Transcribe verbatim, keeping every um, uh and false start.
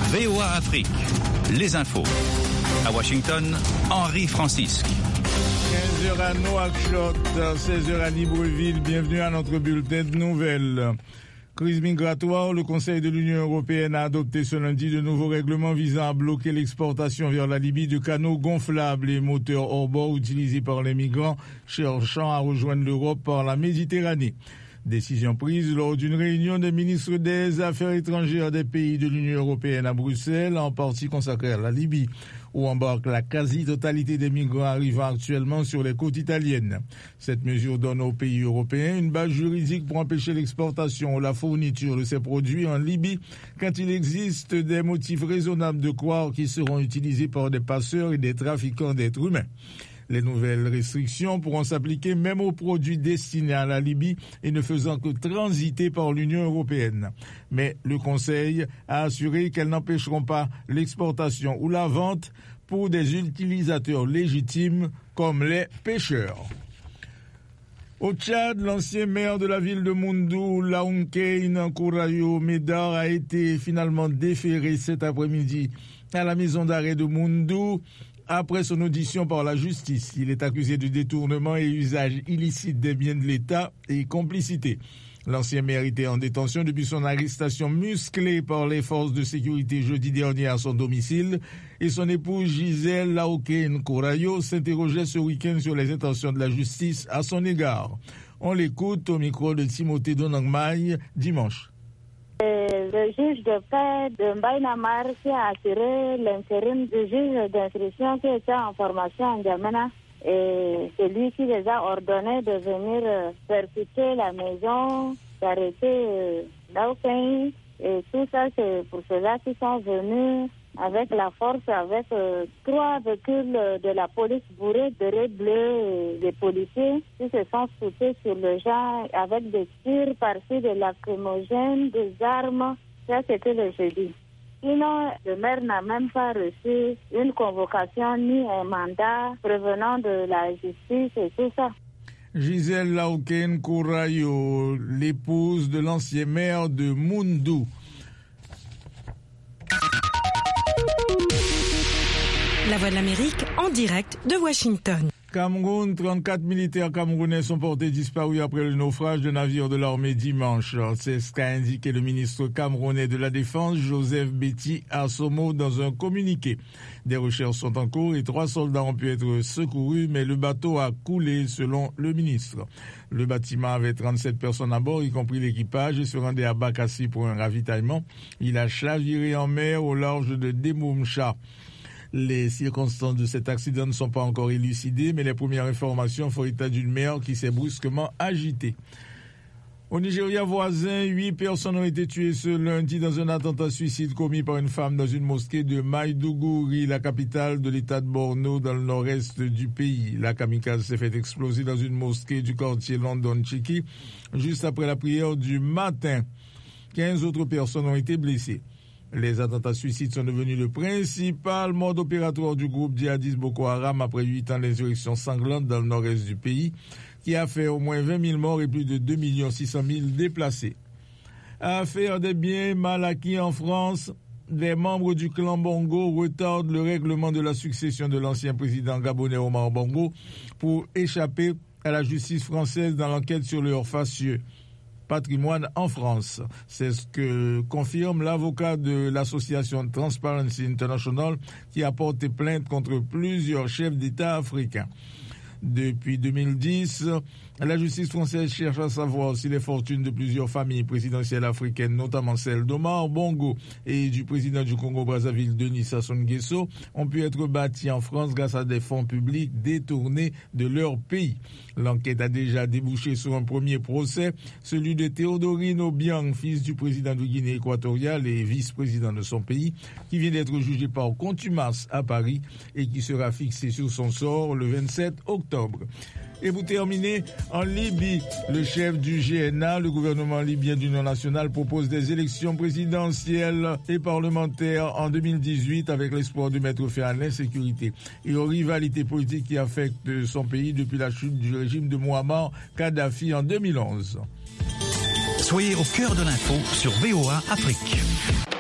V O A Afrique, les infos. À Washington, Henri Francisque. quinze heures à Nouakchott, seize heures à Libreville. Bienvenue à notre bulletin de nouvelles. Crise migratoire, le Conseil de l'Union européenne a adopté ce lundi de nouveaux règlements visant à bloquer l'exportation vers la Libye de canaux gonflables et moteurs hors bord utilisés par les migrants cherchant à rejoindre l'Europe par la Méditerranée. Décision prise lors d'une réunion des ministres des Affaires étrangères des pays de l'Union européenne à Bruxelles, en partie consacrée à la Libye, où embarque la quasi-totalité des migrants arrivant actuellement sur les côtes italiennes. Cette mesure donne aux pays européens une base juridique pour empêcher l'exportation ou la fourniture de ces produits en Libye quand il existe des motifs raisonnables de croire qu'ils seront utilisés par des passeurs et des trafiquants d'êtres humains. Les nouvelles restrictions pourront s'appliquer même aux produits destinés à la Libye et ne faisant que transiter par l'Union européenne. Mais le Conseil a assuré qu'elles n'empêcheront pas l'exportation ou la vente pour des utilisateurs légitimes comme les pêcheurs. Au Tchad, l'ancien maire de la ville de Moundou, Laounkein Kourayo Médar, a été finalement déféré cet après-midi à la maison d'arrêt de Moundou après son audition par la justice. Il est accusé de détournement et usage illicite des biens de l'État et complicité. L'ancien maire était en détention depuis son arrestation musclée par les forces de sécurité jeudi dernier à son domicile, et son épouse Gisèle Laoken Kourayo s'interrogeait ce week-end sur les intentions de la justice à son égard. On l'écoute au micro de Timothée Donangmaï dimanche. Le juge de paix de Mbaïnamar qui a assuré l'intérim du juge d'instruction qui était en formation en Djamena, et c'est lui qui les a ordonnés de venir percuter la maison, d'arrêter Laoken, et tout ça c'est pour ceux-là qui sont venus avec la force, avec euh, trois véhicules de la police bourrés de raies bleues, des policiers qui se sont foutés sur le genre avec des tirs par-ci, de lacrymogènes, des armes. Ça, c'était le jeudi. Sinon, le maire n'a même pas reçu une convocation ni un mandat prévenant de la justice et tout ça. Gisèle Laoken Kourayo, l'épouse de l'ancien maire de Moundou. La Voix de l'Amérique en direct de Washington. Cameroun, trente-quatre militaires camerounais sont portés disparus après le naufrage de navire de l'armée dimanche. C'est ce qu'a indiqué le ministre camerounais de la Défense, Joseph Betty Assomo, dans un communiqué. Des recherches sont en cours et trois soldats ont pu être secourus, mais le bateau a coulé selon le ministre. Le bâtiment avait trente-sept personnes à bord, y compris l'équipage, et se rendait à Bakassi pour un ravitaillement. Il a chaviré en mer au large de Demoumcha. Les circonstances de cet accident ne sont pas encore élucidées, mais les premières informations font état d'une mer qui s'est brusquement agitée. Au Nigeria voisin, huit personnes ont été tuées ce lundi dans un attentat suicide commis par une femme dans une mosquée de Maiduguri, la capitale de l'état de Borno, dans le nord-est du pays. La kamikaze s'est fait exploser dans une mosquée du quartier London Chiki juste après la prière du matin. quinze autres personnes ont été blessées. Les attentats suicides sont devenus le principal mode opératoire du groupe djihadiste Boko Haram après huit ans d'insurrection sanglante dans le nord-est du pays, qui a fait au moins vingt mille morts et plus de deux millions six cent mille déplacés. Affaire des biens mal acquis en France, des membres du clan Bongo retardent le règlement de la succession de l'ancien président gabonais Omar Bongo pour échapper à la justice française dans l'enquête sur leur fastueux patrimoine en France. C'est ce que confirme l'avocat de l'association Transparency International qui a porté plainte contre plusieurs chefs d'État africains. Depuis deux mille dix, la justice française cherche à savoir si les fortunes de plusieurs familles présidentielles africaines, notamment celles d'Omar Bongo et du président du Congo-Brazzaville, Denis Sassou Nguesso, ont pu être bâties en France grâce à des fonds publics détournés de leur pays. L'enquête a déjà débouché sur un premier procès, celui de Théodorine Obiang, fils du président de Guinée équatoriale et vice-président de son pays, qui vient d'être jugé par contumace à Paris et qui sera fixé sur son sort le vingt-sept octobre. Et pour terminer, en Libye, le chef du G N A, le gouvernement libyen d'union nationale, propose des élections présidentielles et parlementaires en deux mille dix-huit avec l'espoir de mettre fin à l'insécurité et aux rivalités politiques qui affectent son pays depuis la chute du régime de Mouammar Kadhafi en deux mille onze. Soyez au cœur de l'info sur V O A Afrique.